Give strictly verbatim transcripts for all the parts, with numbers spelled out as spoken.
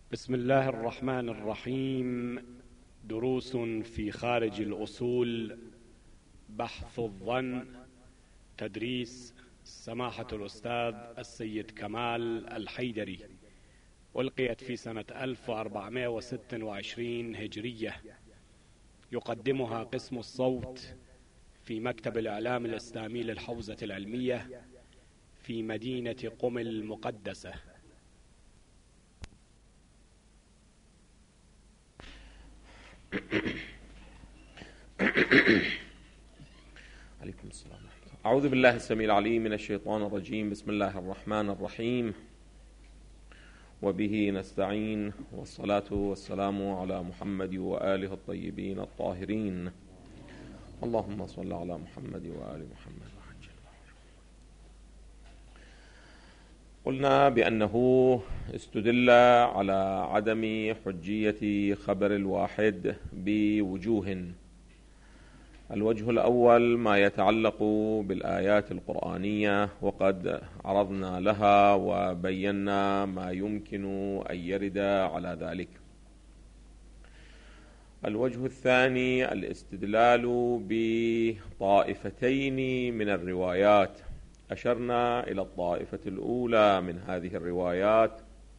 بسم الله الرحمن الرحيم. دروس في خارج الأصول، بحث الظن، تدريس سماحة الأستاذ السيد كمال الحيدري، ألقيت في سنة ألف وأربعمائة وستة وعشرين هجرية. يقدمها قسم الصوت في مكتب الإعلام الإسلامي للحوزة العلمية في مدينة قم المقدسة. عليكم السلام. أعوذ بالله السميع العليم من الشيطان الرجيم. بسم الله الرحمن الرحيم، وبه نستعين، والصلاة والسلام على محمد وآله الطيبين الطاهرين. اللهم صل على محمد وآل محمد. قلنا بأنه استدل على عدم حجية خبر الواحد بوجوه. الوجه الأول ما يتعلق بالآيات القرآنية، وقد عرضنا لها وبينا ما يمكن أن يرد على ذلك. الوجه الثاني الاستدلال بطائفتين من الروايات. أشرنا إلى الطائفة الأولى من هذه الروايات،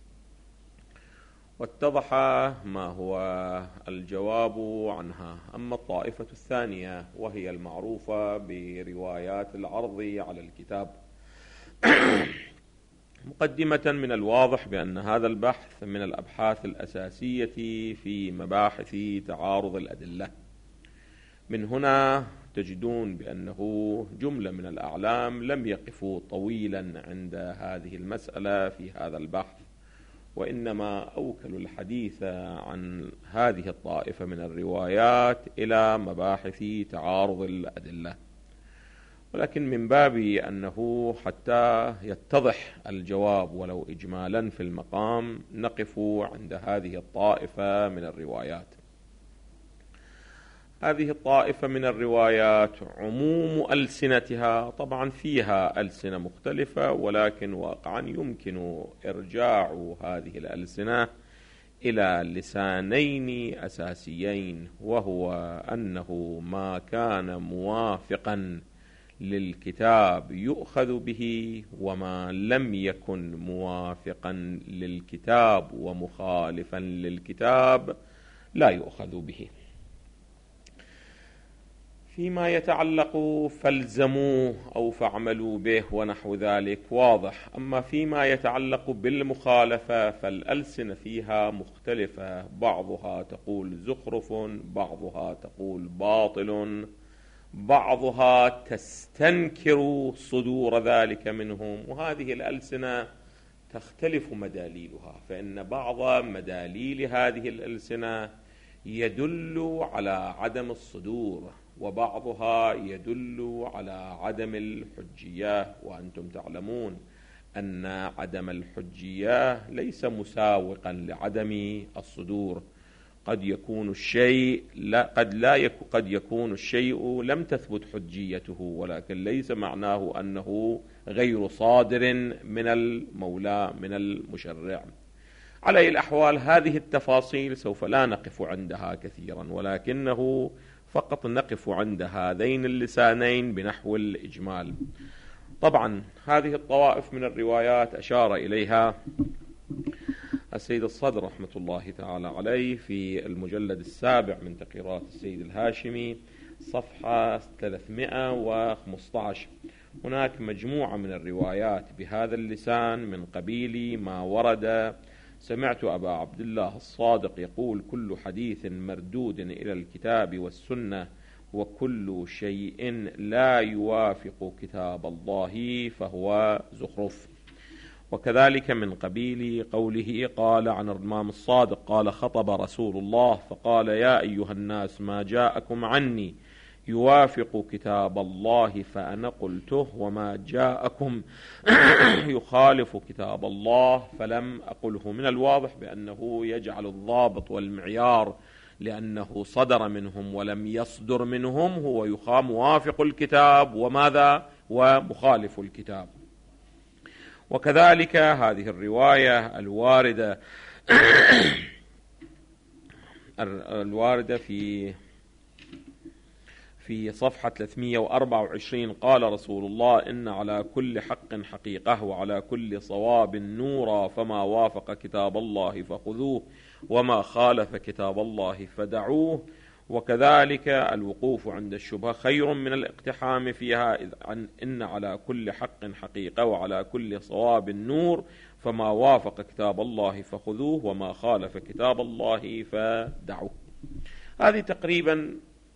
واتضح ما هو الجواب عنها. أما الطائفة الثانية وهي المعروفة بروايات العرض على الكتاب، مقدمة من الواضح بأن هذا البحث من الأبحاث الأساسية في مباحث تعارض الأدلة. من هنا تجدون بأنه جملة من الأعلام لم يقفوا طويلا عند هذه المسألة في هذا البحث، وإنما أوكلوا الحديث عن هذه الطائفة من الروايات إلى مباحث تعارض الأدلة. ولكن من باب أنه حتى يتضح الجواب ولو إجمالا في المقام، نقف عند هذه الطائفة من الروايات. هذه الطائفة من الروايات عموم ألسنتها، طبعا فيها ألسنة مختلفة، ولكن واقعا يمكن إرجاع هذه الألسنة إلى لسانين أساسيين، وهو أنه ما كان موافقا للكتاب يؤخذ به، وما لم يكن موافقا للكتاب ومخالفا للكتاب لا يؤخذ به. فيما يتعلق فالزموه أو فاعملوا به ونحو ذلك واضح. أما فيما يتعلق بالمخالفة فالألسنة فيها مختلفة، بعضها تقول زخرف، بعضها تقول باطل، بعضها تستنكر صدور ذلك منهم، وهذه الألسنة تختلف مداليلها. فإن بعض مداليل هذه الألسنة يدل على عدم الصدور، وبعضها يدل على عدم الحجية. وأنتم تعلمون أن عدم الحجية ليس مساوقا لعدم الصدور. قد يكون الشيء لا قد لا يكون قد يكون الشيء لم تثبت حجيته، ولكن ليس معناه أنه غير صادر من المولى من المشرع. على أي الأحوال هذه التفاصيل سوف لا نقف عندها كثيرا، ولكنه فقط نقف عند هذين اللسانين بنحو الإجمال. طبعا هذه الطوائف من الروايات أشار إليها السيد الصدر رحمة الله تعالى عليه في المجلد السابع من تقريرات السيد الهاشمي، صفحة ثلاثمائة وخمسة عشر. هناك مجموعة من الروايات بهذا اللسان من قبيل ما ورد. سمعت أبا عبد الله الصادق يقول: كل حديث مردود إلى الكتاب والسنة، وكل شيء لا يوافق كتاب الله فهو زخرف. وكذلك من قبيل قوله قال عن الإمام الصادق قال: خطب رسول الله فقال: يا أيها الناس ما جاءكم عني يوافق كتاب الله فأنا قلته، وما جاءكم يخالف كتاب الله فلم أقله. من الواضح بأنه يجعل الضابط والمعيار، لأنه صدر منهم ولم يصدر منهم، هو يخام موافق الكتاب وماذا ومخالف الكتاب. وكذلك هذه الرواية الواردة الواردة في في صفحة ثلاثمئة وأربعة وعشرين: قال رسول الله: إن على كل حق حقيقة وعلى كل صواب نورا، فما وافق كتاب الله فخذوه وما خالف كتاب الله فدعوه. وكذلك الوقوف عند الشبهة خير من الاقتحام فيها، إن على كل حق حقيقة وعلى كل صواب نور، فما وافق كتاب الله فخذوه وما خالف كتاب الله فدعوه. هذه تقريبا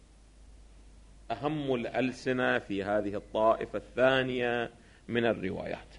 أهم الألسنة في هذه الطائفة الثانية من الروايات،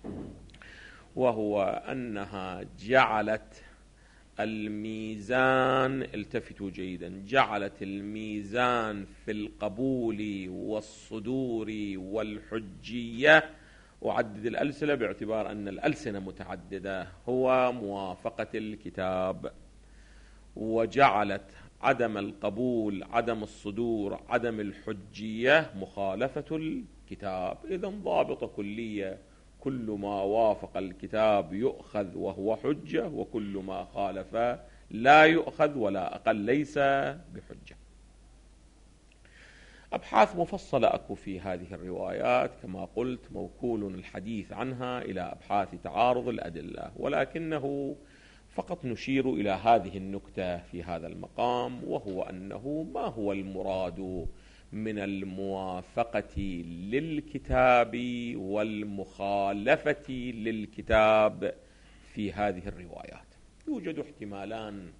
وهو أنها جعلت الميزان، التفتوا جيدا، جعلت الميزان في القبول والصدور والحجية، وعدد الألسنة باعتبار أن الألسنة متعددة، هو موافقة الكتاب، وجعلت عدم القبول، عدم الصدور، عدم الحجية مخالفة الكتاب. إذن ضابطة كلية: كل ما وافق الكتاب يؤخذ وهو حجة، وكل ما خالف لا يؤخذ ولا أقل ليس بحجة. أبحاث مفصلة أكو في هذه الروايات، كما قلت موكول الحديث عنها إلى أبحاث تعارض الأدلة، ولكنه فقط نشير إلى هذه النكتة في هذا المقام، وهو أنه ما هو المراد من الموافقة للكتاب والمخالفة للكتاب في هذه الروايات. يوجد احتمالان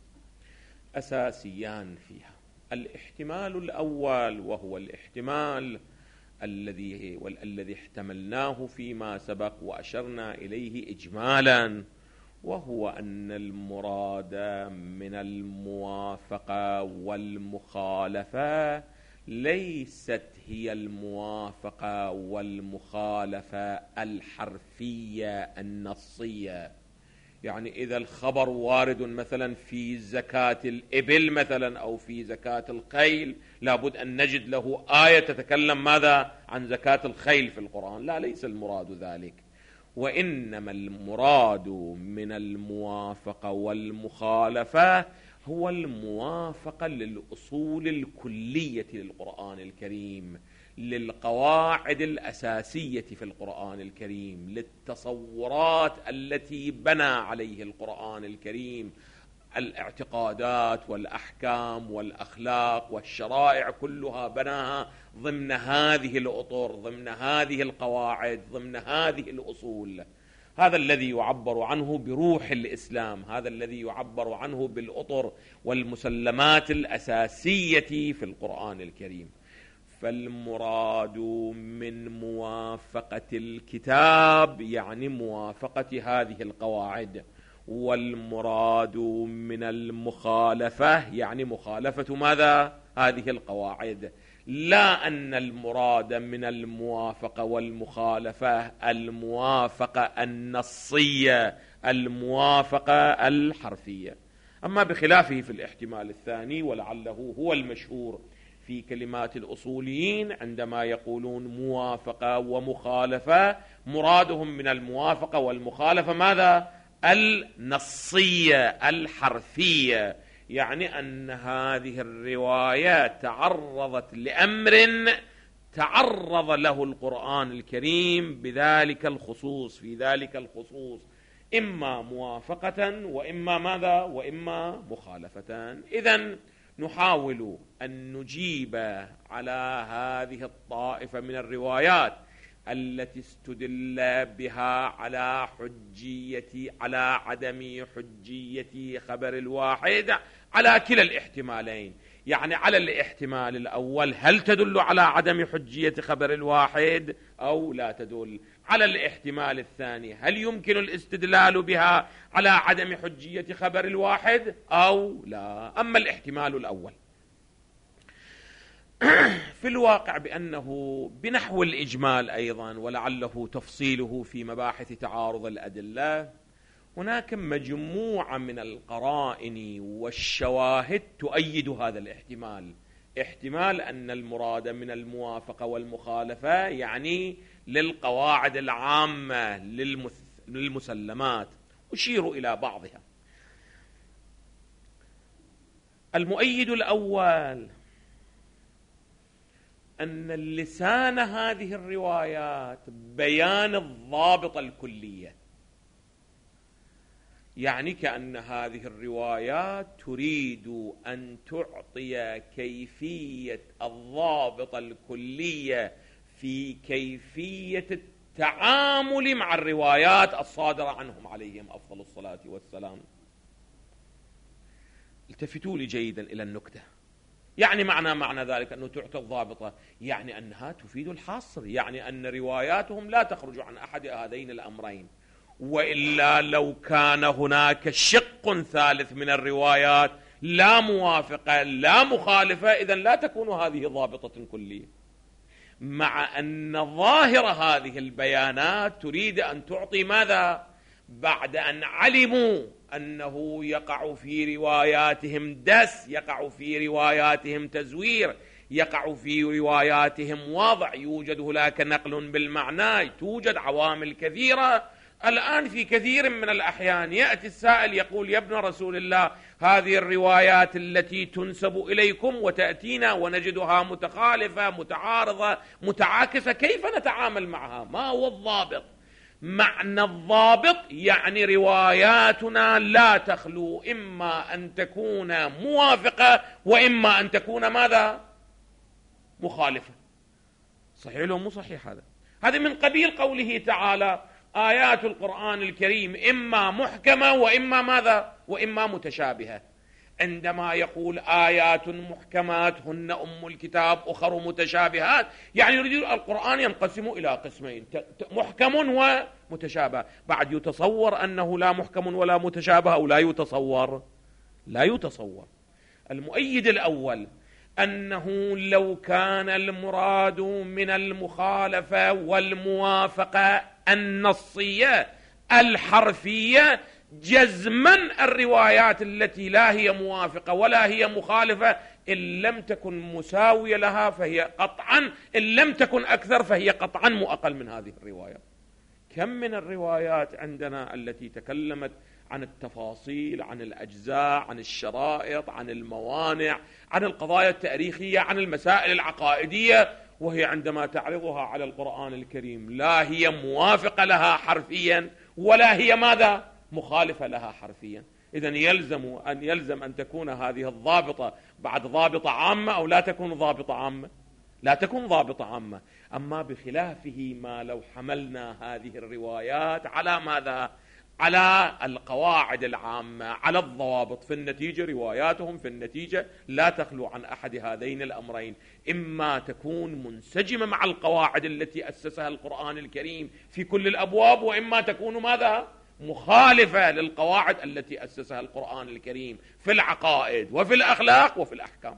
أساسيان فيها. الاحتمال الأول وهو الاحتمال الذي والذي احتملناه فيما سبق وأشرنا إليه إجمالا، وهو أن المراد من الموافقة والمخالفة ليست هي الموافقة والمخالفة الحرفية النصية. يعني إذا الخبر وارد مثلا في زكاة الإبل مثلا أو في زكاة الخيل، لابد أن نجد له آية تتكلم ماذا عن زكاة الخيل في القرآن. لا، ليس المراد ذلك، وإنما المراد من الموافقة والمخالفة هو الموافقة للأصول الكلية للقرآن الكريم، للقواعد الأساسية في القرآن الكريم، للتصورات التي بنى عليه القرآن الكريم، الاعتقادات والأحكام والأخلاق والشرائع كلها بناها ضمن هذه الأطر، ضمن هذه القواعد، ضمن هذه الأصول. هذا الذي يعبر عنه بروح الإسلام، هذا الذي يعبر عنه بالأطر والمسلمات الأساسية في القرآن الكريم. فالمراد من موافقة الكتاب يعني موافقة هذه القواعد، والمراد من المخالفة يعني مخالفة ماذا؟ هذه القواعد. لا أن المراد من الموافقة والمخالفة الموافقة النصية، الموافقة الحرفية. أما بخلافه في الاحتمال الثاني، ولعله هو المشهور في كلمات الأصوليين عندما يقولون موافقة ومخالفة، مرادهم من الموافقة والمخالفة ماذا؟ النصية الحرفية، يعني أن هذه الرواية تعرضت لأمر تعرض له القرآن الكريم بذلك الخصوص، في ذلك الخصوص، إما موافقة وإما ماذا؟ وإما مخالفة. إذن نحاول أن نجيب على هذه الطائفة من الروايات التي استدل بها على حجية على عدم حجية خبر الواحد على كلا الاحتمالين. يعني على الاحتمال الأول، هل تدل على عدم حجية خبر الواحد أو لا تدل؟ على الاحتمال الثاني، هل يمكن الاستدلال بها على عدم حجية خبر الواحد أو لا؟ أما الاحتمال الأول في الواقع بأنه بنحو الإجمال أيضا، ولعله تفصيله في مباحث تعارض الأدلة، هناك مجموعة من القرائن والشواهد تؤيد هذا الاحتمال. احتمال أن المراد من الموافقة والمخالفة يعني للقواعد العامة للمسلمات. أشير إلى بعضها. المؤيد الأول أن اللسان هذه الروايات بيان الضابط الكلية، يعني كأن هذه الروايات تريد أن تعطي كيفية الضابط الكلية في كيفية التعامل مع الروايات الصادرة عنهم عليهم أفضل الصلاة والسلام. التفتوا لي جيدا إلى النكتة. يعني معنى معنى ذلك أنه تعطى الضابطة، يعني أنها تفيد الحصر، يعني أن رواياتهم لا تخرج عن أحد هذين الأمرين، وإلا لو كان هناك شق ثالث من الروايات لا موافقة لا مخالفة، إذن لا تكون هذه ضابطة كلية. مع أن ظاهر هذه البيانات تريد أن تعطي ماذا؟ بعد أن علموا أنه يقع في رواياتهم دس، يقع في رواياتهم تزوير، يقع في رواياتهم وضع، يوجد هناك نقل بالمعنى، توجد عوامل كثيرة. الآن في كثير من الأحيان يأتي السائل يقول: يا ابن رسول الله، هذه الروايات التي تنسب إليكم وتأتينا ونجدها متخالفة متعارضة متعاكسة، كيف نتعامل معها؟ ما هو الضابط؟ معنى الضابط يعني رواياتنا لا تخلو إما أن تكون موافقة وإما أن تكون ماذا؟ مخالفة. صحيح لو مو صحيح؟ هذا هذا من قبيل قوله تعالى: آيات القرآن الكريم إما محكمة وإما ماذا؟ وإما متشابهة. عندما يقول آيات محكمات هن أم الكتاب أخر متشابهات، يعني يريد القرآن ينقسم إلى قسمين: محكم ومتشابه. بعد يتصور أنه لا محكم ولا متشابه أو لا يتصور؟ لا يتصور. المؤيد الأول أنه لو كان المراد من المخالفة والموافقة النصية الحرفية، جزما الروايات التي لا هي موافقة ولا هي مخالفة إن لم تكن مساوية لها فهي قطعا، إن لم تكن أكثر فهي قطعا مو أقل من هذه الروايات. كم من الروايات عندنا التي تكلمت عن التفاصيل، عن الأجزاء، عن الشرائط، عن الموانع، عن القضايا التاريخية، عن المسائل العقائدية، وهي عندما تعرضها على القرآن الكريم لا هي موافقة لها حرفيا ولا هي ماذا؟ مخالفة لها حرفيا. إذن يلزم أن يلزم أن تكون هذه الضابطة بعد ضابطة عامة أو لا تكون ضابطة عامة؟ لا تكون ضابطة عامة. أما بخلافه ما لو حملنا هذه الروايات على ماذا؟ على القواعد العامة، على الضوابط، في النتيجة رواياتهم في النتيجة لا تخلو عن أحد هذين الأمرين: إما تكون منسجمة مع القواعد التي أسسها القرآن الكريم في كل الأبواب، وإما تكون ماذا؟ مخالفة للقواعد التي أسسها القرآن الكريم في العقائد وفي الأخلاق وفي الأحكام.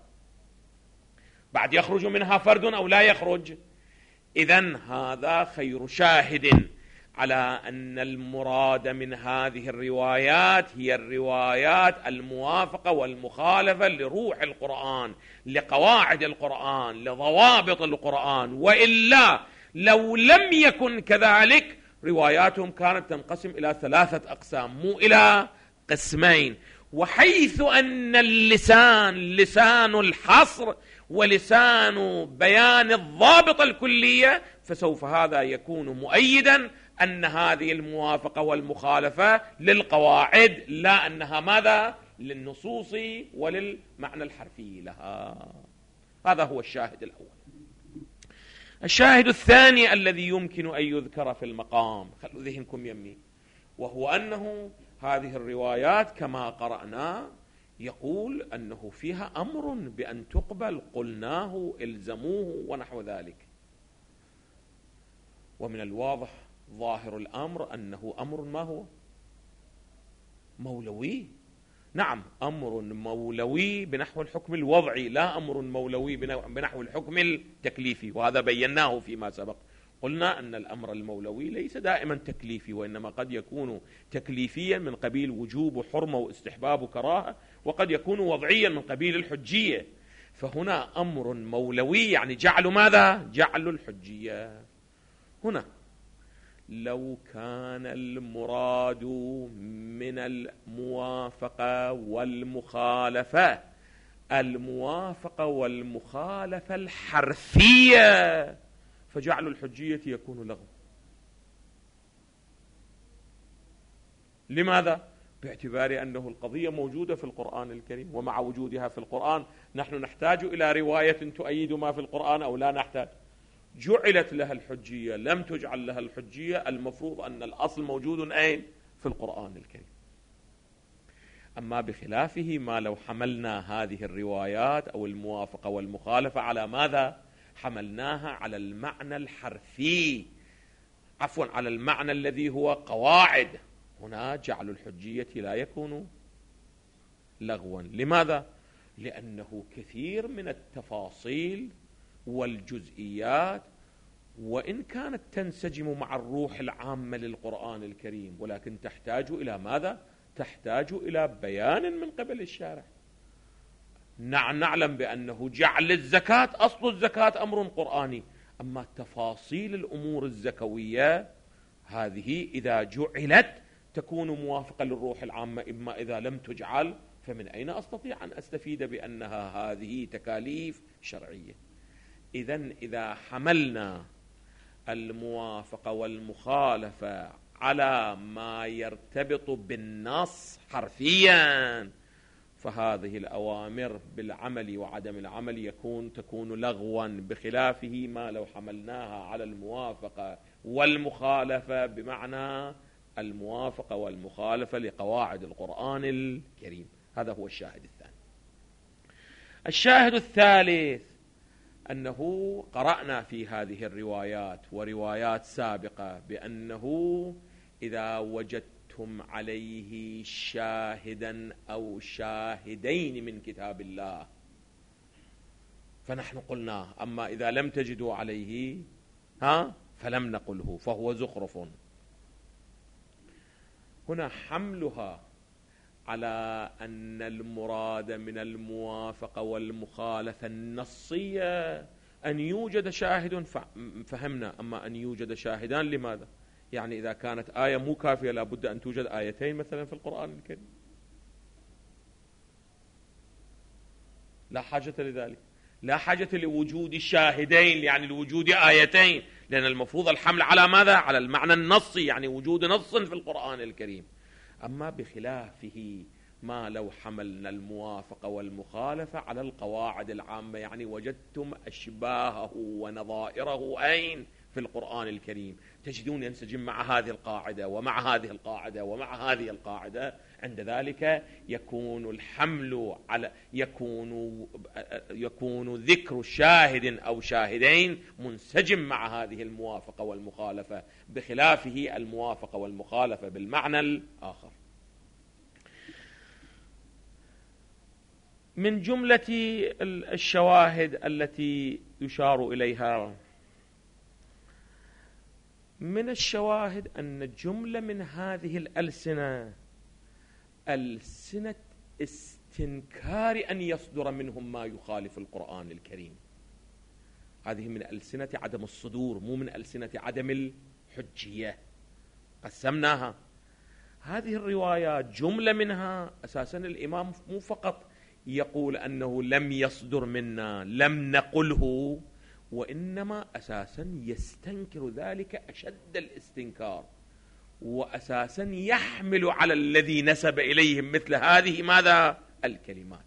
بعد يخرج منها فرد أو لا يخرج. إذن هذا خير شاهد على أن المراد من هذه الروايات هي الروايات الموافقة والمخالفة لروح القرآن، لقواعد القرآن، لضوابط القرآن. وإلا لو لم يكن كذلك رواياتهم كانت تنقسم إلى ثلاثة أقسام مو إلى قسمين. وحيث أن اللسان لسان الحصر ولسان بيان الضابط الكلية، فسوف هذا يكون مؤيدا أن هذه الموافقة والمخالفة للقواعد، لا أنها ماذا؟ للنصوص وللمعنى الحرفي لها. هذا هو الشاهد الأول. الشاهد الثاني الذي يمكن أن يذكر في المقام، خلوا ذهنكم يمي، وهو أنه هذه الروايات كما قرأنا يقول أنه فيها أمر بأن تقبل، قلناه إلزموه ونحو ذلك. ومن الواضح ظاهر الأمر أنه أمر ما هو؟ مولوي. نعم، أمر مولوي بنحو الحكم الوضعي، لا أمر مولوي بنحو الحكم التكليفي، وهذا بيناه فيما سبق. قلنا أن الأمر المولوي ليس دائما تكليفي، وإنما قد يكون تكليفيا من قبيل وجوب وحرمة واستحباب وكراهة، وقد يكون وضعيا من قبيل الحجية. فهنا أمر مولوي يعني جعل ماذا؟ جعل الحجية. هنا لو كان المراد من الموافقة والمخالفة الموافقة والمخالفة الحرفية، فجعل الحجية يكون لغو. لماذا؟ باعتبار أنه القضية موجودة في القرآن الكريم، ومع وجودها في القرآن نحن نحتاج إلى رواية تؤيد ما في القرآن أو لا نحتاج. جعلت لها الحجية، لم تجعل لها الحجية، المفروض أن الأصل موجود أين؟ في القرآن الكريم. أما بخلافه ما لو حملنا هذه الروايات أو الموافقة والمخالفة على ماذا؟ حملناها على المعنى الحرفي، عفوا على المعنى الذي هو قواعد، هنا جعل الحجية لا يكون لغوا. لماذا؟ لأنه كثير من التفاصيل والجزئيات وإن كانت تنسجم مع الروح العامة للقرآن الكريم، ولكن تحتاج إلى ماذا؟ تحتاج إلى بيان من قبل الشارع. نعلم بأنه جعل الزكاة، أصل الزكاة أمر قرآني، أما تفاصيل الأمور الزكوية هذه إذا جعلت تكون موافقة للروح العامة، إما إذا لم تجعل فمن أين أستطيع أن أستفيد بأنها هذه تكاليف شرعية؟ إذن إذا حملنا الموافقة والمخالفة على ما يرتبط بالنص حرفيا، فهذه الأوامر بالعمل وعدم العمل يكون تكون لغوا، بخلافه ما لو حملناها على الموافقة والمخالفة بمعنى الموافقة والمخالفة لقواعد القرآن الكريم. هذا هو الشاهد الثاني. الشاهد الثالث أنه قرأنا في هذه الروايات وروايات سابقة بأنه إذا وجدتم عليه شاهدا أو شاهدين من كتاب الله، فنحن قلنا أما إذا لم تجدوا عليه ها فلم نقله فهو زخرف. هنا حملها على أن المراد من الموافقة والمخالفة النصية أن يوجد شاهد، فهمنا. أما أن يوجد شاهدان لماذا؟ يعني إذا كانت آية مو كافية لابد أن توجد آيتين مثلا في القرآن الكريم، لا حاجة لذلك، لا حاجة لوجود شاهدين يعني لوجود آيتين، لأن المفروض الحمل على ماذا؟ على المعنى النصي، يعني وجود نص في القرآن الكريم. أما بخلافه ما لو حملنا الموافقة والمخالفة على القواعد العامة، يعني وجدتم أشباهه ونظائره أين؟ في القرآن الكريم، تجدون ينسجم مع هذه القاعدة ومع هذه القاعدة ومع هذه القاعدة، عند ذلك يكون الحمل على يكون يكون ذكر شاهد أو شاهدين منسجم مع هذه الموافقة والمخالفة، بخلافه الموافقة والمخالفة بالمعنى الآخر. من جملة الشواهد التي يشار إليها، من الشواهد أن جملة من هذه الألسنة ألسنة استنكار أن يصدر منهم ما يخالف القرآن الكريم. هذه من ألسنة عدم الصدور، مو من ألسنة عدم الحجية. قسمناها. هذه الروايات جملة منها أساسا الإمام مو فقط يقول أنه لم يصدر منا، لم نقله، وإنما أساسا يستنكر ذلك أشد الاستنكار، وأساسا يحمل على الذي نسب إليهم مثل هذه ماذا؟ الكلمات.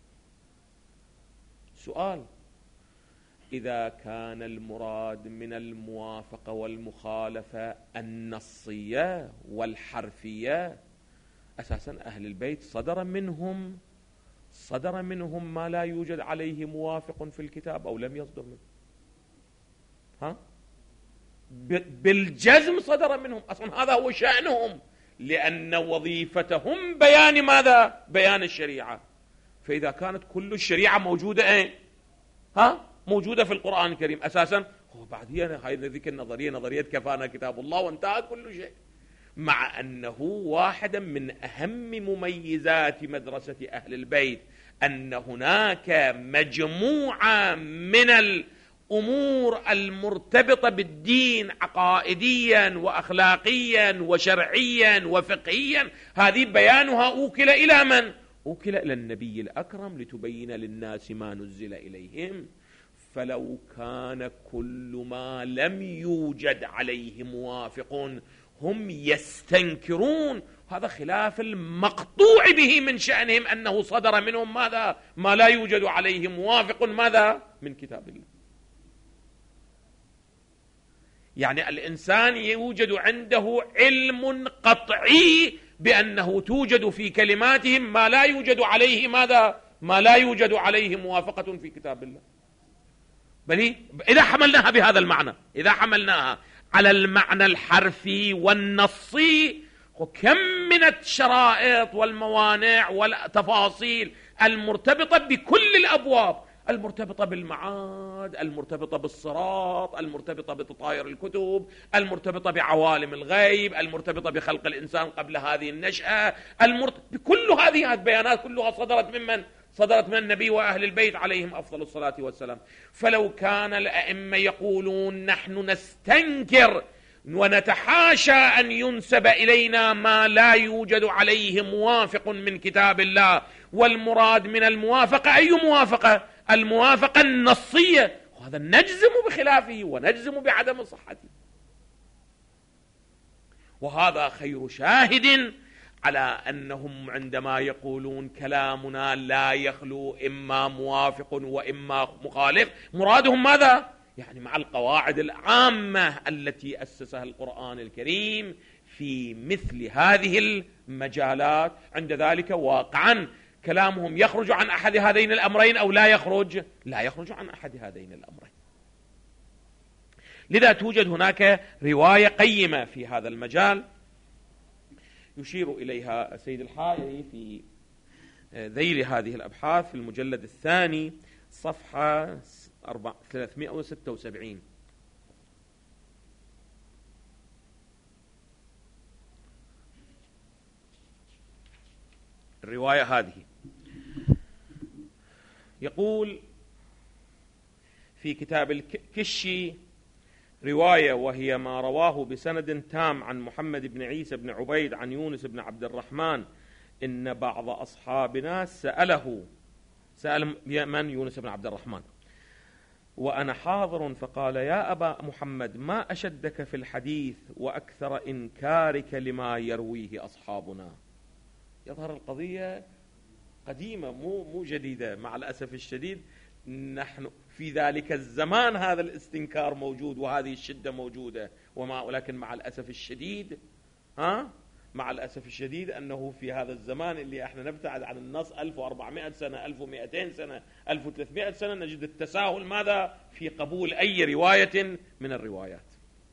سؤال: إذا كان المراد من الموافقة والمخالفة النصية والحرفية، أساسا أهل البيت صدر منهم صدر منهم ما لا يوجد عليه موافق في الكتاب أو لم يصدر منه؟ ها؟ بالجزم صدر منهم، أصلا هذا هو شأنهم، لأن وظيفتهم بيان ماذا؟ بيان الشريعة. فإذا كانت كل الشريعة موجودة أين؟ ها؟ موجودة في القرآن الكريم أساسا، هو بعدين هاي ذيك النظرية نظرية كفانا كتاب الله وانتهى كل شيء، مع أنه واحدا من أهم مميزات مدرسة أهل البيت أن هناك مجموعة من الأمور المرتبطة بالدين عقائديا وأخلاقيا وشرعيا وفقهيا، هذه بيانها أوكل إلى من؟ أوكل إلى النبي الأكرم لتبين للناس ما نزل إليهم. فلو كان كل ما لم يوجد عليه موافق هم يستنكرون، هذا خلاف المقطوع به من شأنهم أنه صدر منهم ماذا؟ ما لا يوجد عليه موافق ماذا؟ من كتاب الله. يعني الإنسان يوجد عنده علم قطعي بأنه توجد في كلماتهم ما لا يوجد عليه ماذا؟ ما لا يوجد عليه موافقة في كتاب الله. بل إذا حملناها بهذا المعنى، إذا حملناها على المعنى الحرفي والنصي، كم من الشرائط والموانع والتفاصيل المرتبطة بكل الأبواب، المرتبطة بالمعاد، المرتبطة بالصراط، المرتبطة بتطاير الكتب، المرتبطة بعوالم الغيب، المرتبطة بخلق الإنسان قبل هذه النشأة، المرت... بكل هذه البيانات كلها صدرت ممن؟ صدرت من النبي وأهل البيت عليهم أفضل الصلاة والسلام. فلو كان الأئمة يقولون نحن نستنكر ونتحاشى أن ينسب إلينا ما لا يوجد عليه موافق من كتاب الله، والمراد من الموافقة أي موافقة؟ الموافقة النصية، وهذا نجزم بخلافه ونجزم بعدم صحته. وهذا خير شاهد على أنهم عندما يقولون كلامنا لا يخلو إما موافق وإما مخالف، مرادهم ماذا؟ يعني مع القواعد العامة التي أسسها القرآن الكريم في مثل هذه المجالات. عند ذلك واقعا كلامهم يخرج عن أحد هذين الأمرين أو لا يخرج؟ لا يخرج عن أحد هذين الأمرين. لذا توجد هناك رواية قيمة في هذا المجال يشير إليها السيد الحائري في ذيل هذه الأبحاث في المجلد الثاني صفحة ثلاثمائة وستة وسبعين. الرواية هذه يقول في كتاب الكشي رواية، وهي ما رواه بسند تام عن محمد بن عيسى بن عبيد عن يونس بن عبد الرحمن، إن بعض أصحابنا سأله، سأل من؟ يونس بن عبد الرحمن، وأنا حاضر، فقال يا أبا محمد ما أشدك في الحديث وأكثر إنكارك لما يرويه أصحابنا. يظهر القضية قديمة مو مو جديدة. مع الأسف الشديد نحن في ذلك الزمان هذا الاستنكار موجود وهذه الشدة موجودة، وما ولكن مع الأسف الشديد ها مع الأسف الشديد أنه في هذا الزمان اللي احنا نبتعد عن النص ألف وأربعمائة سنة، ألف ومئتين سنة، ألف وثلاثمائة سنة، نجد التساهل ماذا؟ في قبول أي رواية من الروايات.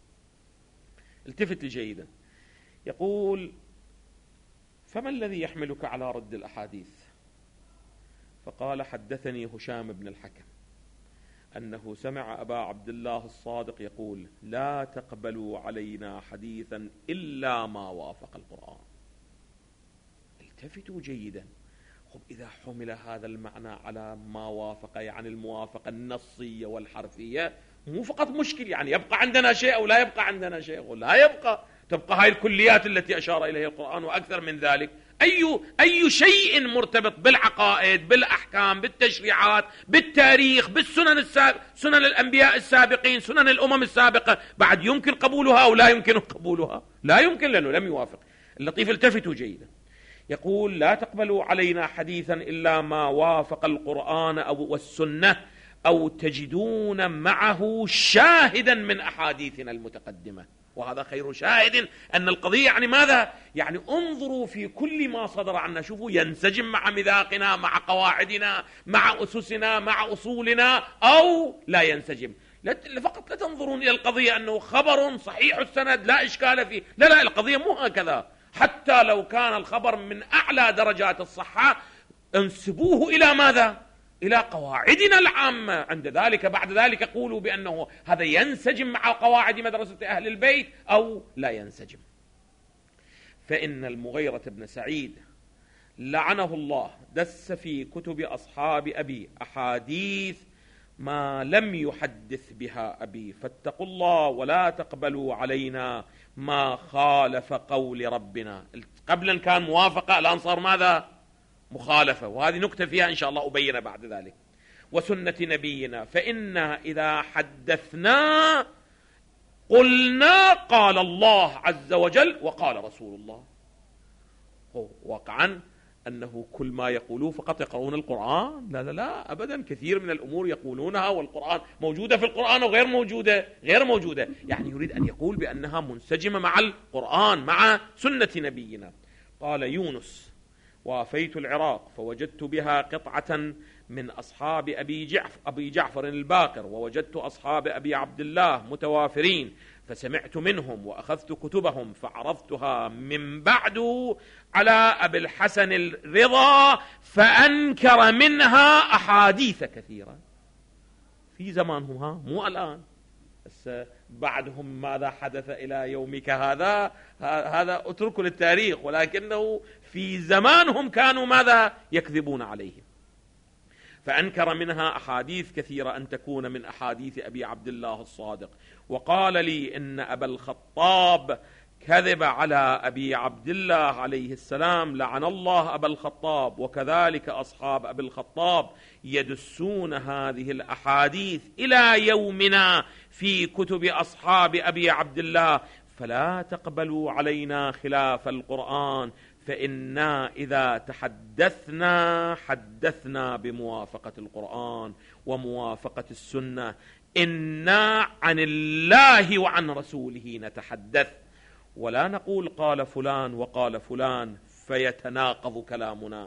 التفت جيدا. يقول فما الذي يحملك على رد الأحاديث؟ فقال حدثني هشام بن الحكم أنه سمع أبا عبد الله الصادق يقول لا تقبلوا علينا حديثا إلا ما وافق القرآن. التفتوا جيدا. خب إذا حمل هذا المعنى على ما وافق، يعني الموافقة النصية والحرفية، مو فقط مشكل يعني يبقى عندنا شيء أو لا يبقى عندنا شيء، ولا يبقى، تبقى هاي الكليات التي أشار إليها القرآن وأكثر من ذلك. أي أي شيء مرتبط بالعقائد، بالأحكام، بالتشريعات، بالتاريخ، بالسنن السابقة، سنن الأنبياء السابقين، سنن الأمم السابقة، بعد يمكن قبولها أو لا يمكن قبولها؟ لا يمكن لأنه لم يوافق. اللطيف التفتوا جيدا. يقول لا تقبلوا علينا حديثا إلا ما وافق القرآن أو والسنة أو تجدون معه شاهدا من أحاديثنا المتقدمة. وهذا خير شاهد أن القضية يعني ماذا؟ يعني انظروا في كل ما صدر عنا، شوفوا ينسجم مع مذاقنا، مع قواعدنا، مع أسسنا، مع أصولنا، أو لا ينسجم. فقط لا تنظرون إلى القضية أنه خبر صحيح السند لا إشكال فيه، لا لا، القضية مو هكذا. حتى لو كان الخبر من أعلى درجات الصحة انسبوه إلى ماذا؟ إلى قواعدنا العامة. عند ذلك بعد ذلك قولوا بأنه هذا ينسجم مع قواعد مدرسة أهل البيت أو لا ينسجم. فإن المغيرة بن سعيد لعنه الله دس في كتب أصحاب أبي أحاديث ما لم يحدث بها أبي، فاتقوا الله ولا تقبلوا علينا ما خالف قول ربنا. قبلا كان موافقة، الآن صار ماذا؟ مخالفة، وهذه نكتة فيها إن شاء الله أبين بعد ذلك، وسنة نبينا، فإنا إذا حدثنا قلنا قال الله عز وجل وقال رسول الله. واقعا أنه كل ما يقولوه فقط يقرؤون القرآن؟ لا لا لا أبدا، كثير من الأمور يقولونها والقرآن موجودة في القرآن وغير موجودة غير موجودة، يعني يريد أن يقول بأنها منسجمة مع القرآن مع سنة نبينا. قال يونس: وافيت العراق فوجدت بها قطعة من أصحاب أبي جعفر, أبي جعفر الباقر، ووجدت أصحاب أبي عبد الله متوافرين، فسمعت منهم وأخذت كتبهم فعرضتها من بعد على أبي الحسن الرضا فأنكر منها أحاديث كثيرة. في زمانهم، ها مو الآن، بس بعدهم ماذا حدث إلى يومك هذا هذا اتركوا للتاريخ، ولكنه في زمانهم كانوا ماذا يكذبون عليه. فأنكر منها أحاديث كثيرة أن تكون من أحاديث أبي عبد الله الصادق، وقال لي إن أبا الخطاب كذب على أبي عبد الله عليه السلام، لعن الله أبا الخطاب، وكذلك أصحاب أبي الخطاب يدسون هذه الأحاديث إلى يومنا في كتب أصحاب أبي عبد الله، فلا تقبلوا علينا خلاف القرآن، فإنا إذا تحدثنا حدثنا بموافقة القرآن وموافقة السنة، إنا عن الله وعن رسوله نتحدث، ولا نقول قال فلان وقال فلان فيتناقض كلامنا.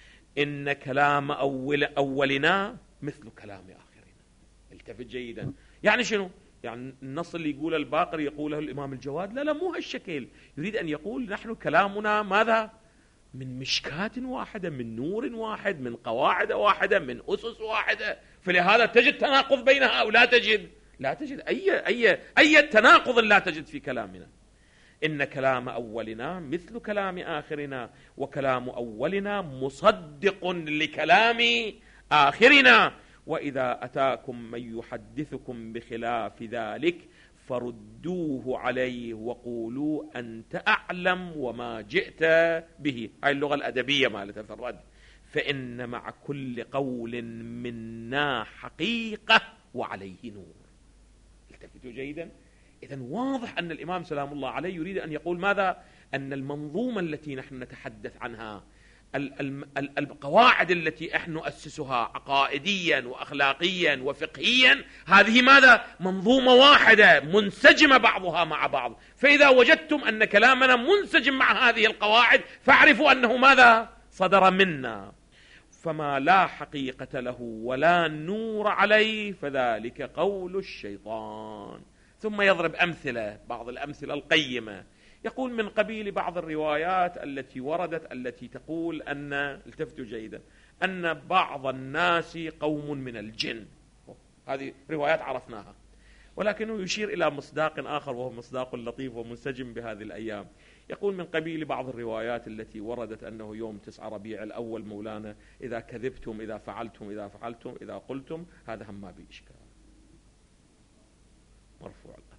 إن كلام أول أولنا مثل كلام آخرنا. التفت جيدا. يعني شنو؟ يعني النص اللي يقوله الباقر يقوله الإمام الجواد؟ لا لا، مو هالشكل. يريد أن يقول نحن كلامنا ماذا؟ من مشكاة واحدة، من نور واحد، من قواعد واحدة، من أسس واحدة، فلهذا تجد تناقض بينها أو لا تجد؟ لا تجد أي أي أي تناقض لا تجد في كلامنا. إن كلام أولنا مثل كلام آخرنا، وكلام أولنا مصدق لكلام آخرنا، وإذا أتاكم من يحدثكم بخلاف ذلك فردوه عليه وقولوا أنت أعلم وما جئت به. هاي اللغة الأدبية مالتها في الرد. فإن مع كل قول منا حقيقة وعليه نور. التفتوا جيدا. إذن واضح أن الإمام سلام الله عليه يريد أن يقول ماذا؟ أن المنظومة التي نحن نتحدث عنها، القواعد التي احنا نؤسسها عقائديا واخلاقيا وفقهيا، هذه ماذا؟ منظومة واحدة منسجمة بعضها مع بعض. فإذا وجدتم أن كلامنا منسجم مع هذه القواعد فاعرفوا أنه ماذا؟ صدر منا. فما لا حقيقة له ولا نور عليه فذلك قول الشيطان. ثم يضرب أمثلة، بعض الأمثلة القيمة، يقول من قبيل بعض الروايات التي وردت التي تقول أن، التفتوا جيدا، أن بعض الناس قوم من الجن. هذه روايات عرفناها، ولكنه يشير إلى مصداق آخر وهو مصداق لطيف ومنسجم بهذه الأيام. يقول من قبيل بعض الروايات التي وردت أنه يوم تسعة ربيع الأول مولانا إذا كذبتم إذا فعلتم إذا فعلتم إذا قلتم، هذا هم ما بإشكال، مرفوع القدم.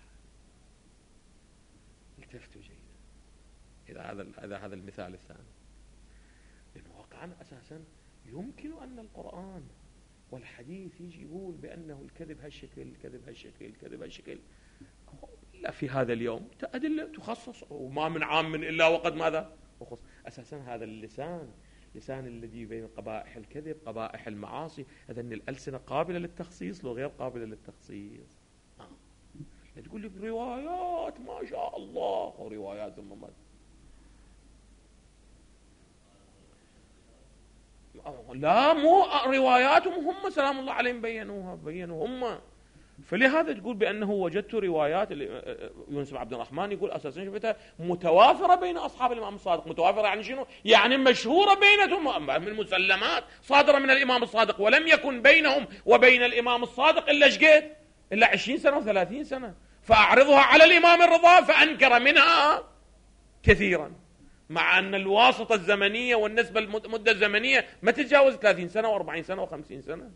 التفتوا جيدا. إذا هذا إذا هذا المثال الثاني، لأنه واقعا أساسا يمكن أن القرآن والحديث يجي يقول بأنه الكذب هالشكل الكذب هالشكل الكذب هالشكل، لا في هذا اليوم أدلة تخصص، وما من عام من إلا وقد ماذا وخص. أساسا هذا اللسان، لسان الذي بين قبائح الكذب قبائح المعاصي، أذن الألسنة قابلة للتخصيص لو غير قابلة للتخصيص. آه. تقول لك روايات ما شاء الله، وروايات الممد لا مو رواياتهم هم سلام الله عليهم بينوها بينوا هم. فلهذا تقول بأنه وجدت روايات يونس بن عبد الرحمن يقول أساسا شفتها متوافرة بين أصحاب الإمام الصادق. متوافرة يعني شنو؟ يعني مشهورة بينهم، من مسلمات صادرة من الإمام الصادق، ولم يكن بينهم وبين الإمام الصادق إلا شقيت إلا عشرين سنة وثلاثين سنة، فأعرضها على الإمام الرضا فأنكر منها كثيرا، مع أن الواسطة الزمنية والنسبة المدة الزمنية ما تتجاوز ثلاثين سنة وأربعين سنة وخمسين سنة.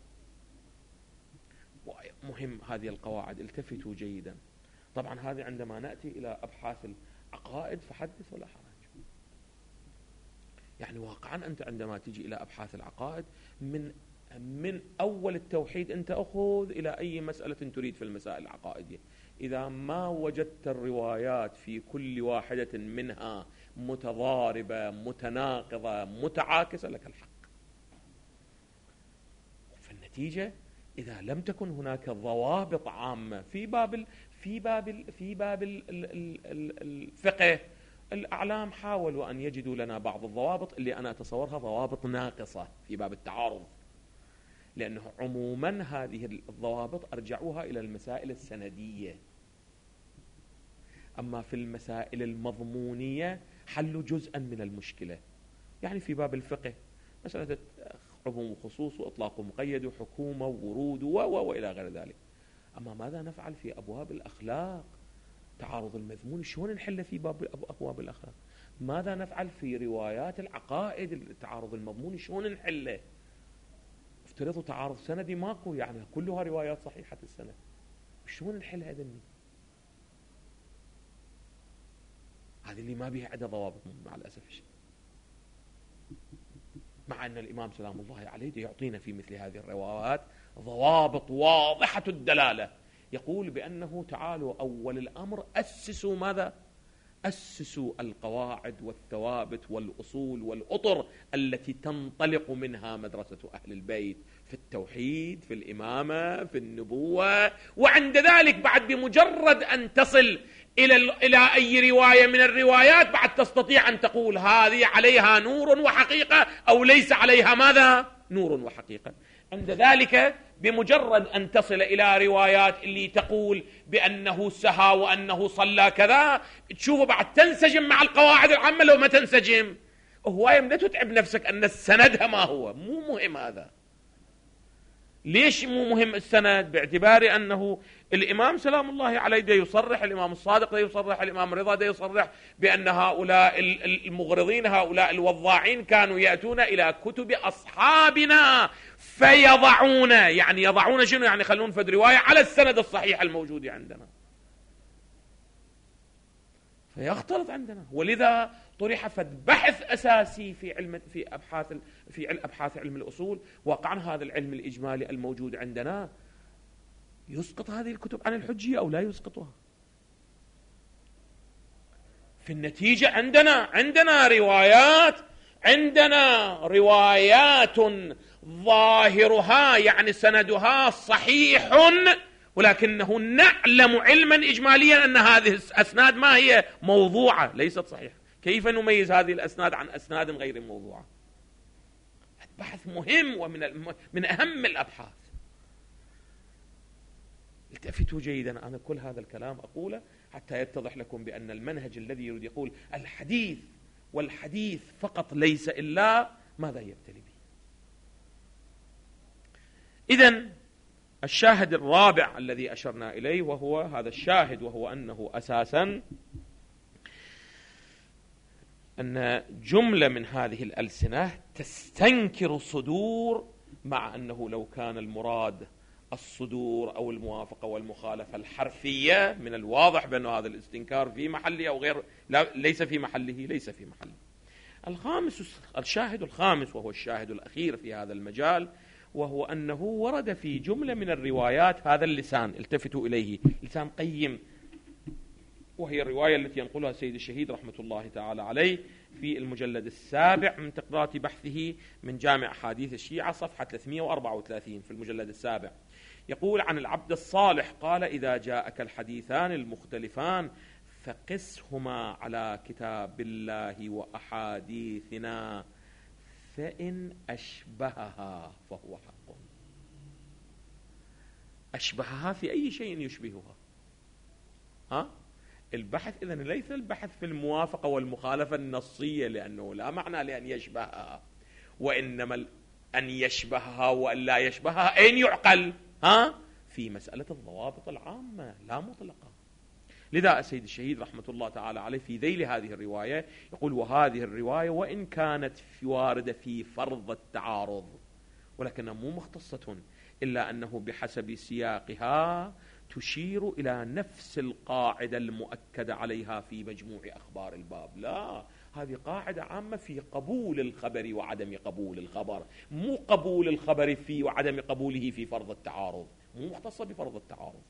مهم هذه القواعد، التفتوا جيدا. طبعا هذه عندما نأتي إلى أبحاث العقائد فحدث ولا حرج. يعني واقعا أنت عندما تجي إلى أبحاث العقائد من من أول التوحيد أنت أخذ إلى أي مسألة تريد في المسائل العقائدية، إذا ما وجدت الروايات في كل واحدة منها متضاربة متناقضة متعاكسة لك الحق. في النتيجة إذا لم تكن هناك ضوابط عامة في باب في باب في باب الفقه، الأعلام حاولوا أن يجدوا لنا بعض الضوابط اللي أنا أتصورها ضوابط ناقصة في باب التعارض، لأنه عموما هذه الضوابط أرجعوها إلى المسائل السندية، أما في المسائل المضمونية حلوا جزءا من المشكلة. يعني في باب الفقه مسألة عموم وخصوص وإطلاق ومقيد وحكومة وورود وإلى غير ذلك. أما ماذا نفعل في أبواب الأخلاق؟ تعارض المذمون شلون نحله في باب أبواب الأخلاق؟ ماذا نفعل في روايات العقائد التعارض المضمون شلون نحله؟ افترضوا تعارض سندي ماكو، يعني كلها روايات صحيحة السند، شلون نحل هذا؟ هذه اللي ما بيها عدة ضوابط مع الأسف الشديد، مع أن الإمام سلام الله عليه يعطينا في مثل هذه الروايات ضوابط واضحة الدلالة، يقول بأنه تعالوا أول الأمر أسسوا ماذا؟ أسسوا القواعد والثوابت والأصول والأطر التي تنطلق منها مدرسة أهل البيت في التوحيد، في الإمامة، في النبوة، وعند ذلك بعد بمجرد أن تصل إلى إلى أي رواية من الروايات بعد تستطيع أن تقول هذه عليها نور وحقيقة أو ليس عليها ماذا؟ نور وحقيقة. عند ذلك بمجرد أن تصل إلى روايات اللي تقول بأنه سهى وأنه صلى كذا، تشوفه بعد تنسجم مع القواعد العامة لو ما تنسجم. هواية لا تتعب نفسك أن السندها ما هو، مو مهم هذا. ليش مو مهم السند؟ باعتبار أنه الإمام سلام الله عليه دا يصرح، الإمام الصادق دا يصرح، الإمام رضا دا يصرح بأن هؤلاء المغرضين هؤلاء الوضاعين كانوا يأتون إلى كتب أصحابنا فيضعون، يعني يضعون شنو؟ يعني يخلون فد رواية على السند الصحيح الموجود عندنا، فيختلط عندنا. ولذا طرح فد بحث أساسي في علم في أبحاث في أبحاث علم الأصول، واقعا هذا العلم الإجمالي الموجود عندنا يسقط هذه الكتب عن الحجية أو لا يسقطها. في النتيجة عندنا عندنا روايات عندنا روايات ظاهرها يعني سندها صحيح، ولكنه نعلم علما إجماليا أن هذه الأسناد ما هي موضوعة، ليست صحيحة. كيف نميز هذه الأسناد عن أسناد غير موضوعة؟ بحث مهم ومن من أهم الأبحاث. التفتوا جيدا، أنا كل هذا الكلام أقوله حتى يتضح لكم بأن المنهج الذي يريد يقول الحديث والحديث فقط ليس إلا ماذا يبتلي به. إذن الشاهد الرابع الذي أشرنا إليه وهو هذا الشاهد، وهو أنه أساسا أن جملة من هذه الألسنة تستنكر صدور، مع أنه لو كان المراد الصدور أو الموافقة والمخالفة الحرفية من الواضح بأن هذا الاستنكار في محله أو غير لا ليس في محله ليس في محله. الخامس الشاهد الخامس وهو الشاهد الأخير في هذا المجال، وهو أنه ورد في جملة من الروايات هذا اللسان، التفتوا إليه، لسان قيم، وهي الرواية التي ينقلها السيد الشهيد رحمة الله تعالى عليه في المجلد السابع من تقرات بحثه من جامع أحاديث الشيعة صفحة ثلاثمائة وأربعة وثلاثين في المجلد السابع. يقول عن العبد الصالح قال: إذا جاءك الحديثان المختلفان فقسهما على كتاب الله وأحاديثنا، فإن أشبهها فهو حق. أشبهها في أي شيء يشبهها؟ ها؟ البحث إذن ليس البحث في الموافقة والمخالفة النصية، لأنه لا معنى لأن يشبهها، وإنما أن يشبهها وأن لا يشبهها أين يعقل؟ ها؟ في مسألة الضوابط العامة لا مطلقة. لذا السيد الشهيد رحمة الله تعالى عليه في ذيل هذه الرواية يقول: وهذه الرواية وإن كانت في واردة في فرض التعارض ولكنها مو مختصة، إلا أنه بحسب سياقها تشير إلى نفس القاعدة المؤكدة عليها في مجموع أخبار الباب. لا، هذه قاعدة عامة في قبول الخبر وعدم قبول الخبر، مو قبول الخبر فيه وعدم قبوله في فرض التعارض، مو مختصة بفرض التعارض.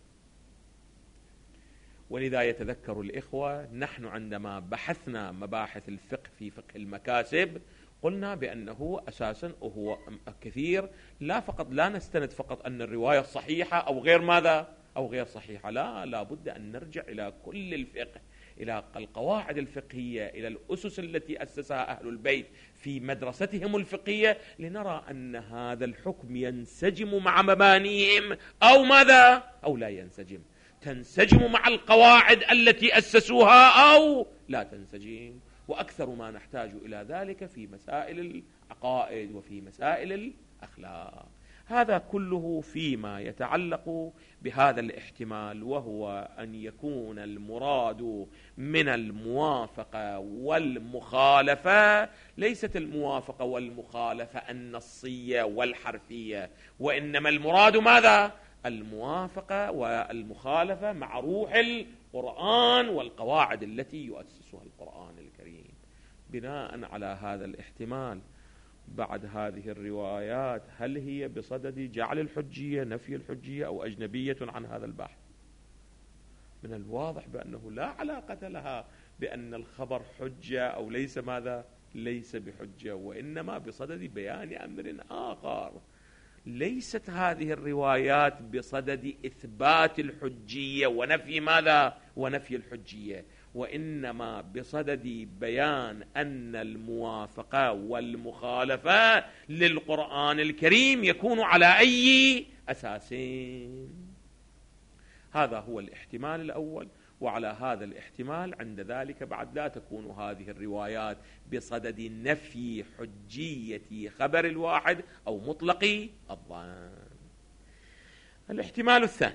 ولذا يتذكر الإخوة نحن عندما بحثنا مباحث الفقه في فقه المكاسب قلنا بأنه أساسا وهو كثير، لا فقط لا نستند فقط أن الرواية صحيحة أو غير ماذا أو غير صحيحة، لا لا بد أن نرجع إلى كل الفقه، إلى القواعد الفقهية، إلى الأسس التي أسسها أهل البيت في مدرستهم الفقهية، لنرى أن هذا الحكم ينسجم مع مبانيهم أو ماذا أو لا ينسجم، تنسجم مع القواعد التي أسسوها أو لا تنسجم. وأكثر ما نحتاج إلى ذلك في مسائل العقائد وفي مسائل الأخلاق. هذا كله فيما يتعلق بهذا الاحتمال، وهو أن يكون المراد من الموافقة والمخالفة ليست الموافقة والمخالفة النصية والحرفية، وإنما المراد ماذا؟ الموافقة والمخالفة مع روح القرآن والقواعد التي يؤسسها القرآن الكريم. بناء على هذا الاحتمال بعد هذه الروايات، هل هي بصدد جعل الحجية، نفي الحجية، أو أجنبية عن هذا البحث؟ من الواضح بأنه لا علاقة لها بأن الخبر حجة أو ليس ماذا ليس بحجة، وإنما بصدد بيان أمر آخر. ليست هذه الروايات بصدد إثبات الحجية ونفي ماذا ونفي الحجية، وإنما بصدد بيان أن الموافقة والمخالفة للقرآن الكريم يكون على أي أساسين. هذا هو الاحتمال الأول، وعلى هذا الاحتمال عند ذلك بعد لا تكون هذه الروايات بصدد نفي حجية خبر الواحد أو مطلق الظن. الاحتمال الثاني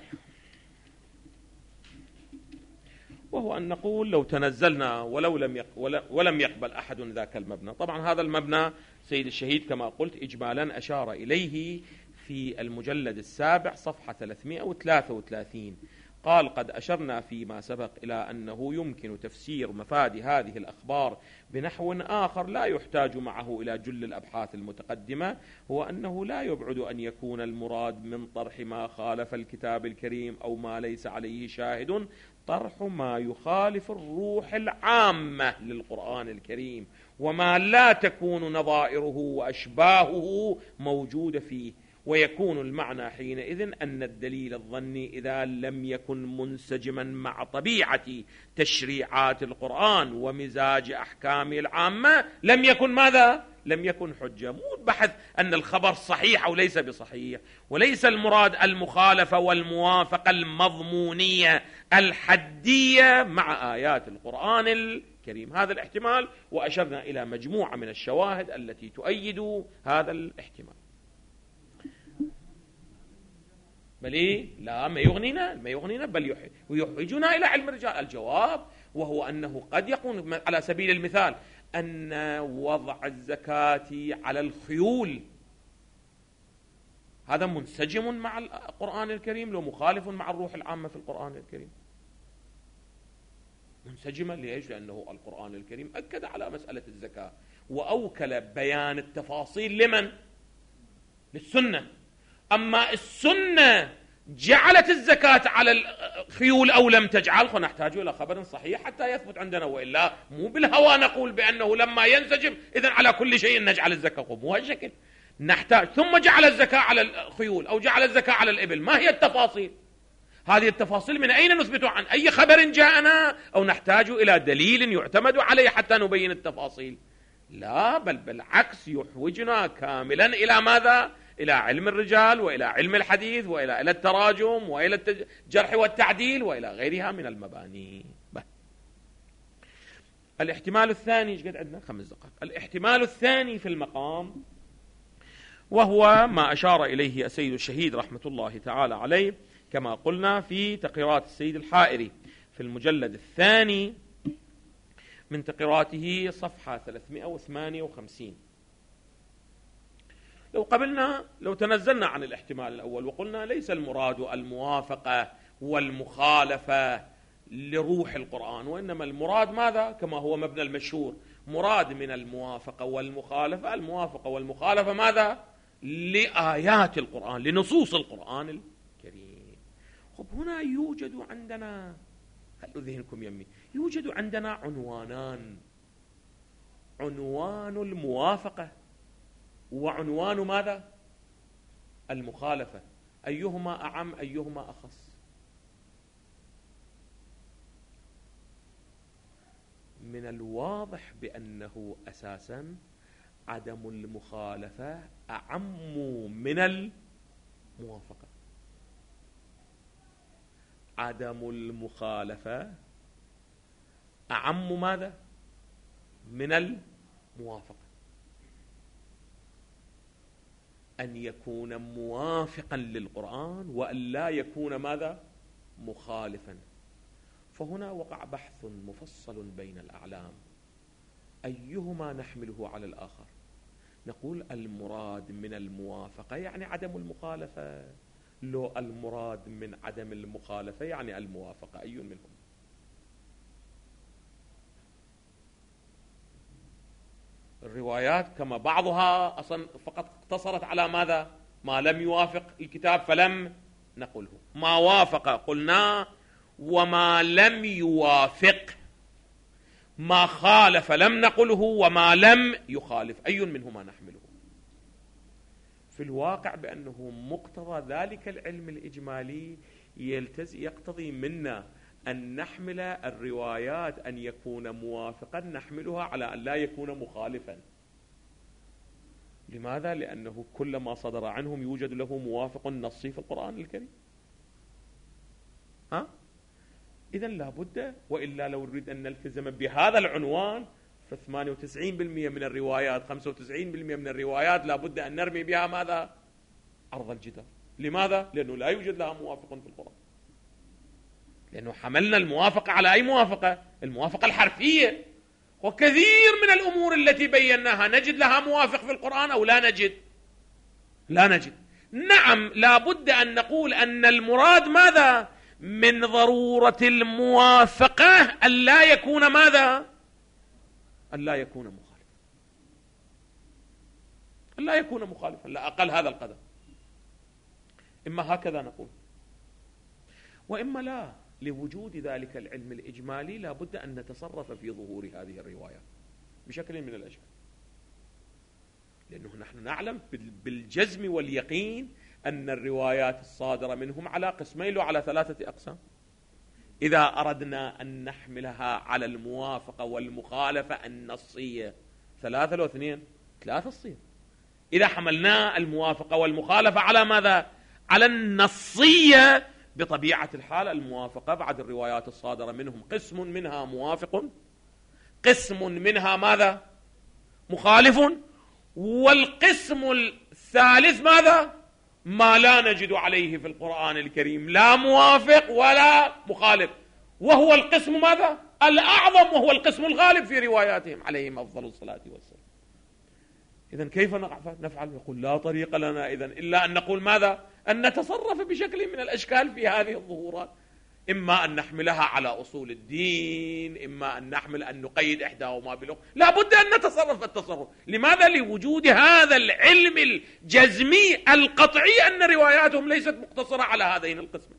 وهو أن نقول لو تنزلنا ولو لم ولم يقبل أحد ذاك المبنى. طبعا هذا المبنى سيد الشهيد كما قلت إجمالا أشار إليه في المجلد السابع صفحة ثلاثمائة وثلاثة وثلاثين، قال: قد أشرنا فيما سبق إلى أنه يمكن تفسير مفاد هذه الأخبار بنحو آخر لا يحتاج معه إلى جل الأبحاث المتقدمة، هو أنه لا يبعد أن يكون المراد من طرح ما خالف الكتاب الكريم أو ما ليس عليه شاهد طرح ما يخالف الروح العامة للقرآن الكريم وما لا تكون نظائره وأشباهه موجودة فيه، ويكون المعنى حينئذ أن الدليل الظني إذا لم يكن منسجما مع طبيعة تشريعات القرآن ومزاج أحكامه العامة لم يكن ماذا؟ لم يكن حجة. مو بحث أن الخبر صحيح أو ليس بصحيح، وليس المراد المخالفة والموافقة المضمونية الحدية مع آيات القرآن الكريم. هذا الاحتمال، وأشرنا إلى مجموعة من الشواهد التي تؤيد هذا الاحتمال. بل إيه؟ لا ما يغنينا ما يغنينا بل يحوجنا إلى علم الرجال. الجواب وهو أنه قد يكون على سبيل المثال أن وضع الزكاة على الخيول هذا منسجم مع القرآن الكريم لو مخالف مع الروح العامة في القرآن الكريم. منسجما ليش؟ لأنه القرآن الكريم أكد على مسألة الزكاة وأوكل بيان التفاصيل لمن؟ للسنة. أما السنة جعلت الزكاة على الخيول أو لم تجعل، فنحتاج إلى خبر صحيح حتى يثبت عندنا، وإلا مو بالهوى نقول بأنه لما ينسجم إذن على كل شيء نجعل الزكاة، مو هالشكل. نحتاج ثم جعل الزكاة على الخيول أو جعل الزكاة على الإبل، ما هي التفاصيل؟ هذه التفاصيل من أين نثبت عن أي خبر جاءنا؟ أو نحتاج إلى دليل يعتمد عليه حتى نبين التفاصيل؟ لا، بل بالعكس يحوجنا كاملا إلى ماذا؟ إلى علم الرجال وإلى علم الحديث وإلى إلى التراجم وإلى الجرح والتعديل وإلى غيرها من المباني. بل. الاحتمال الثاني، ايش قد عندنا؟ خمس دقائق. الاحتمال الثاني في المقام وهو ما أشار إليه السيد الشهيد رحمة الله تعالى عليه كما قلنا في تقريرات السيد الحائري في المجلد الثاني من تقريراته صفحة ثلاثمائة وثمانية وخمسين. لو قبلنا لو تنزلنا عن الاحتمال الأول وقلنا ليس المراد الموافقة والمخالفة لروح القرآن، وإنما المراد ماذا؟ كما هو مبنى المشهور، مراد من الموافقة والمخالفة، الموافقة والمخالفة ماذا؟ لآيات القرآن، لنصوص القرآن الكريم. خب هنا يوجد عندنا، خلوا ذهنكم يمي، يوجد عندنا عنوانان: عنوان الموافقة وعنوان ماذا؟ المخالفة. أيهما أعم أيهما أخص؟ من الواضح بأنه أساسا عدم المخالفة أعم من الموافقة. عدم المخالفة أعم ماذا؟ من الموافقة. أن يكون موافقا للقرآن وأن لا يكون ماذا؟ مخالفا. فهنا وقع بحث مفصل بين الأعلام، أيهما نحمله على الآخر؟ نقول المراد من الموافقة يعني عدم المخالفة، لو المراد من عدم المخالفة يعني الموافقة، أي منهم؟ الروايات كما بعضها أصلا فقط اقتصرت على ماذا؟ ما لم يوافق الكتاب فلم نقله، ما وافق قلنا، وما لم يوافق، ما خالف لم نقله، وما لم يخالف، أي منهما نحمله؟ في الواقع بأنه مقتضى ذلك العلم الإجمالي يقتضي منا أن نحمل الروايات أن يكون موافقا نحملها على أن لا يكون مخالفا. لماذا؟ لأنه كل ما صدر عنهم يوجد له موافق نصي في القرآن الكريم. ها؟ إذن لا بد، وإلا لو نريد أن نلتزم بهذا العنوان فثمانية وتسعين بالمئة من الروايات، خمسة وتسعين بالمئة من الروايات لا بد أن نرمي بها ماذا؟ عرض الجدار. لماذا؟ لأنه لا يوجد لها موافق في القرآن، لأنه حملنا الموافقة على أي موافقة؟ الموافقة الحرفية. وكثير من الأمور التي بيناها نجد لها موافق في القرآن أو لا نجد؟ لا نجد. نعم، لا بد أن نقول أن المراد ماذا؟ من ضرورة الموافقة أن لا يكون ماذا؟ أن لا يكون مخالفا، أن لا يكون مخالفا، لا أقل هذا القدر. إما هكذا نقول، وإما لا. لوجود ذلك العلم الإجمالي لا بد أن نتصرف في ظهور هذه الروايات بشكل من الأشكال، لأنه نحن نعلم بالجزم واليقين أن الروايات الصادرة منهم على قسمين وعلى ثلاثة أقسام. إذا أردنا أن نحملها على الموافقة والمخالفة النصية ثلاثة لو اثنين ثلاثة الصيغ. إذا حملنا الموافقة والمخالفة على ماذا؟ على النصية، بطبيعة الحال الموافقة بعد الروايات الصادرة منهم قسم منها موافق، قسم منها ماذا؟ مخالف، والقسم الثالث ماذا؟ ما لا نجد عليه في القرآن الكريم لا موافق ولا مخالف، وهو القسم ماذا؟ الأعظم، وهو القسم الغالب في رواياتهم عليهم أفضل الصلاة والسلام. إذن كيف نفعل؟ يقول لا طريق لنا إذن إلا أن نقول ماذا؟ أن نتصرف بشكل من الأشكال في هذه الظهورات، إما أن نحملها على أصول الدين، إما أن نحمل أن نقيد إحداهما بالأخرى. لا بد أن نتصرف التصرف. لماذا؟ لوجود هذا العلم الجزمي القطعي أن رواياتهم ليست مقتصرة على هذين القسمين.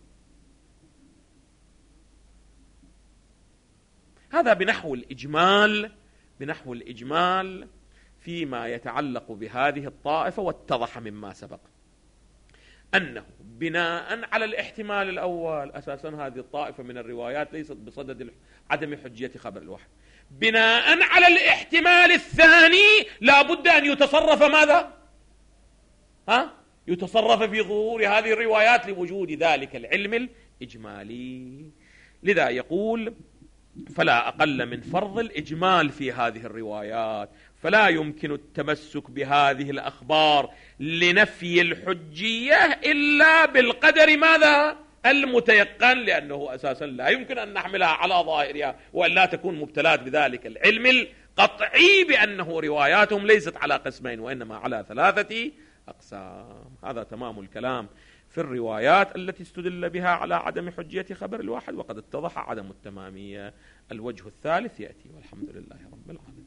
هذا بنحو الإجمال، بنحو الإجمال فيما يتعلق بهذه الطائفة. واتضح مما سبق أنه بناء على الاحتمال الأول أساسا هذه الطائفة من الروايات ليست بصدد عدم حجية خبر الواحد. بناء على الاحتمال الثاني لا بد أن يتصرف ماذا؟ ها؟ يتصرف في ظهور هذه الروايات لوجود ذلك العلم الإجمالي. لذا يقول فلا أقل من فرض الإجمال في هذه الروايات، فلا يمكن التمسك بهذه الأخبار لنفي الحجية إلا بالقدر ماذا؟ المتيقن، لأنه أساسا لا يمكن أن نحملها على ظاهرها وأن لا تكون مبتلات بذلك العلم القطعي بأنه رواياتهم ليست على قسمين وإنما على ثلاثة أقسام. هذا تمام الكلام في الروايات التي استدل بها على عدم حجية خبر الواحد، وقد اتضح عدم التمامية. الوجه الثالث يأتي، والحمد لله رب العالمين.